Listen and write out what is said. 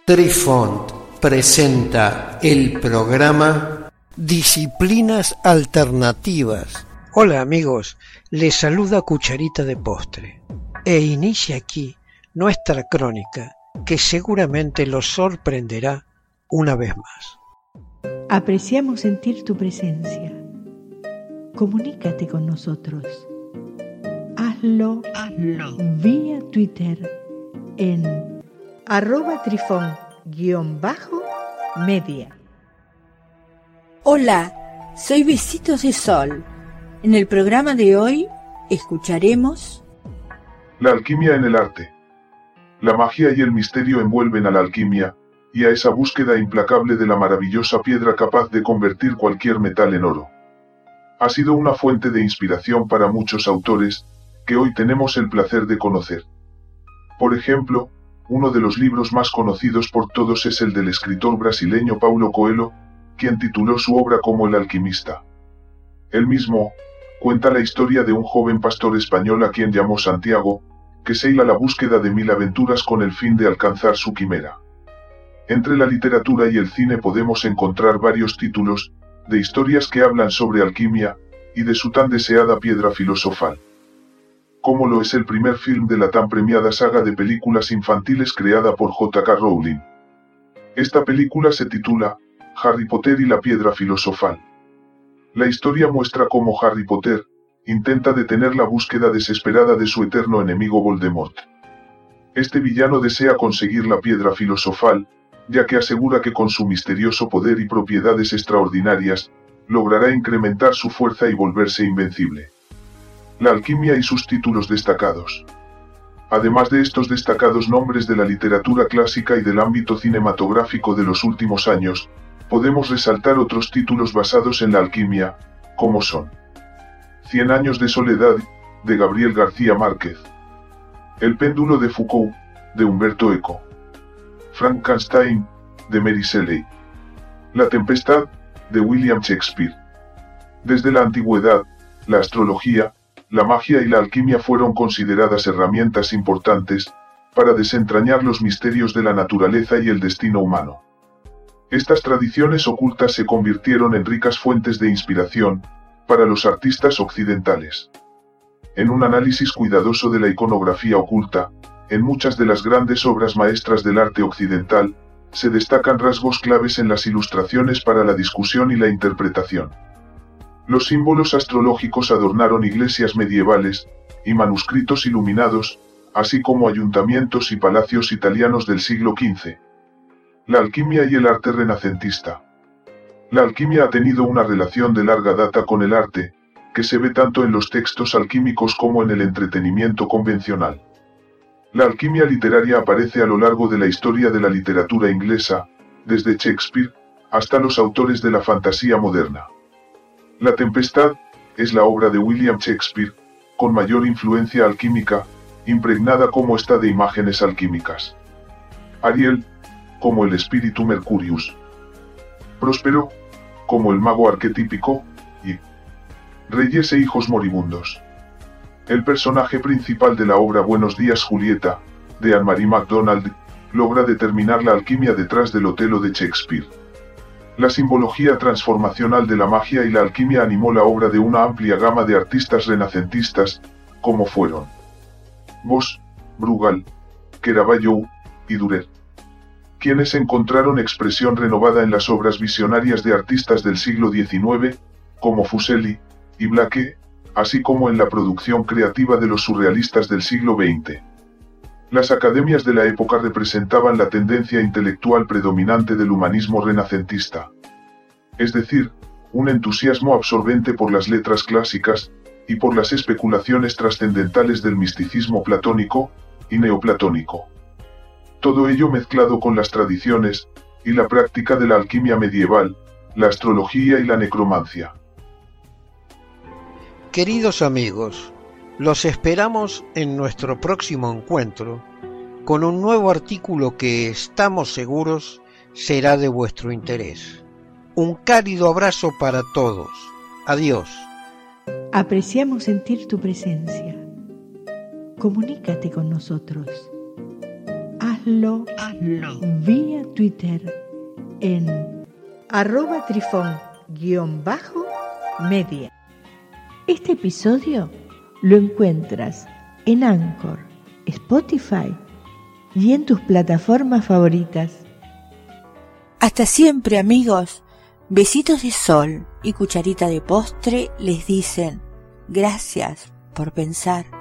Trifont presenta el programa Disciplinas Alternativas. Hola amigos, les saluda Cucharita de Postre e inicia aquí nuestra crónica que seguramente los sorprenderá una vez más. Apreciamos sentir tu presencia. Comunícate con nosotros. Hazlo vía Twitter en @trifon_media. Hola, soy Besitos de Sol. En el programa de hoy escucharemos la alquimia en el arte. La magia y el misterio envuelven a la alquimia y a esa búsqueda implacable de la maravillosa piedra capaz de convertir cualquier metal en oro. Ha sido una fuente de inspiración para muchos autores que hoy tenemos el placer de conocer. Por ejemplo, uno de los libros más conocidos por todos es el del escritor brasileño Paulo Coelho, quien tituló su obra como El alquimista. Él mismo cuenta la historia de un joven pastor español a quien llamó Santiago, que se hila la búsqueda de 1000 aventuras con el fin de alcanzar su quimera. Entre la literatura y el cine podemos encontrar varios títulos de historias que hablan sobre alquimia y de su tan deseada piedra filosofal. Como lo es el primer film de la tan premiada saga de películas infantiles creada por J.K. Rowling. Esta película se titula Harry Potter y la piedra filosofal. La historia muestra cómo Harry Potter intenta detener la búsqueda desesperada de su eterno enemigo Voldemort. Este villano desea conseguir la piedra filosofal, ya que asegura que con su misterioso poder y propiedades extraordinarias, logrará incrementar su fuerza y volverse invencible. La alquimia y sus títulos destacados. Además de estos destacados nombres de la literatura clásica y del ámbito cinematográfico de los últimos años, podemos resaltar otros títulos basados en la alquimia, como son 100 años de soledad, de Gabriel García Márquez. El péndulo de Foucault, de Humberto Eco. Frankenstein, de Mary Shelley. La tempestad, de William Shakespeare. Desde la antigüedad, la astrología, la magia y la alquimia fueron consideradas herramientas importantes para desentrañar los misterios de la naturaleza y el destino humano. Estas tradiciones ocultas se convirtieron en ricas fuentes de inspiración para los artistas occidentales. En un análisis cuidadoso de la iconografía oculta, en muchas de las grandes obras maestras del arte occidental, se destacan rasgos claves en las ilustraciones para la discusión y la interpretación. Los símbolos astrológicos adornaron iglesias medievales y manuscritos iluminados, así como ayuntamientos y palacios italianos del siglo XV. La alquimia y el arte renacentista. La alquimia ha tenido una relación de larga data con el arte, que se ve tanto en los textos alquímicos como en el entretenimiento convencional. La alquimia literaria aparece a lo largo de la historia de la literatura inglesa, desde Shakespeare hasta los autores de la fantasía moderna. La Tempestad es la obra de William Shakespeare, con mayor influencia alquímica, impregnada como está de imágenes alquímicas. Ariel, como el espíritu Mercurius. Próspero, como el mago arquetípico, y Reyes e hijos moribundos. El personaje principal de la obra Buenos días Julieta, de Anne-Marie MacDonald, logra determinar la alquimia detrás del Otelo de Shakespeare. La simbología transformacional de la magia y la alquimia animó la obra de una amplia gama de artistas renacentistas, como fueron Bosch, Bruegel, Caravaggio y Dürer, quienes encontraron expresión renovada en las obras visionarias de artistas del siglo XIX, como Fuseli y Blake, así como en la producción creativa de los surrealistas del siglo XX. Las academias de la época representaban la tendencia intelectual predominante del humanismo renacentista. Es decir, un entusiasmo absorbente por las letras clásicas, y por las especulaciones trascendentales del misticismo platónico y neoplatónico. Todo ello mezclado con las tradiciones y la práctica de la alquimia medieval, la astrología y la necromancia. Queridos amigos, los esperamos en nuestro próximo encuentro con un nuevo artículo que estamos seguros será de vuestro interés. Un cálido abrazo para todos. Adiós. Apreciamos sentir tu presencia. Comunícate con nosotros. Hazlo Hazlo vía Twitter en @trifón_media. Este episodio lo encuentras en Anchor, Spotify y en tus plataformas favoritas. Hasta siempre, amigos. Besitos de sol y cucharita de postre les dicen gracias por pensar.